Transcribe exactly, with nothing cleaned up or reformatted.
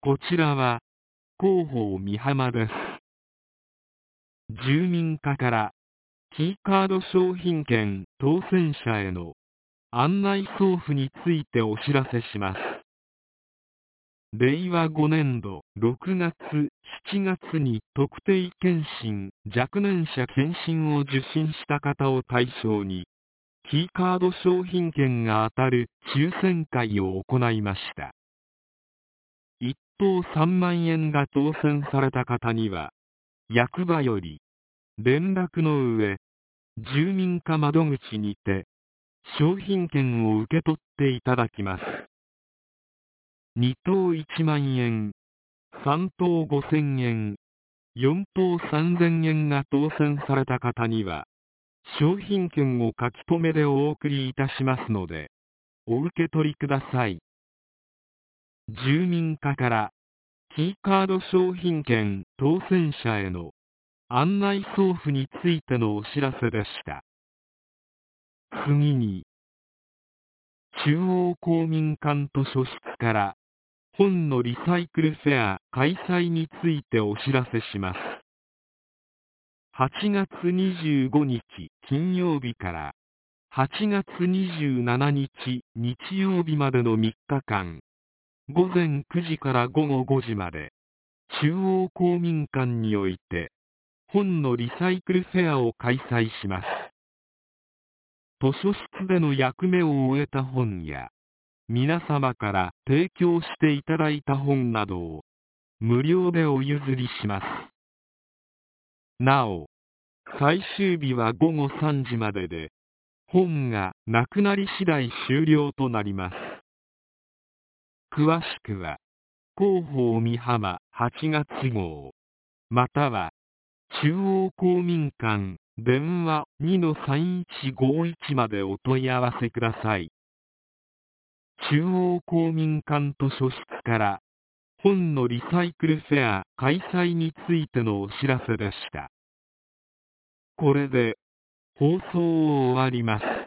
こちらは広報美浜です。住民課からキーカード商品券当選者への案内送付についてお知らせします。れいわごねんどろくがつ、しちがつに特定健診若年者健診を受診した方を対象にキーカード商品券が当たる抽選会を行いました。いっとうさんまんえんが当選された方には役場より連絡の上、住民課窓口にて商品券を受け取っていただきます。にとういちまんえん、さんとうごせんえん、よんとうさんぜんえんが当選された方には商品券を書き留めでお送りいたしますのでお受け取りください。住民課からキーカード商品券当選者への案内送付についてのお知らせでした。次に、中央公民館図書室から本のリサイクルフェア開催についてお知らせします。はちがつにじゅうごにち金曜日からはちがつにじゅうしちにち日曜日までのみっかかん、ごぜんくじからごごごじまで、中央公民館において本のリサイクルフェアを開催します。図書室での役目を終えた本や、皆様から提供していただいた本などを無料でお譲りします。なお、最終日はごごさんじまでで、本がなくなり次第終了となります。詳しくは、広報美浜はちがつごう、または、中央公民館電話 にのさんいちごいち までお問い合わせください。中央公民館図書室から本のリサイクルフェア開催についてのお知らせでした。これで放送を終わります。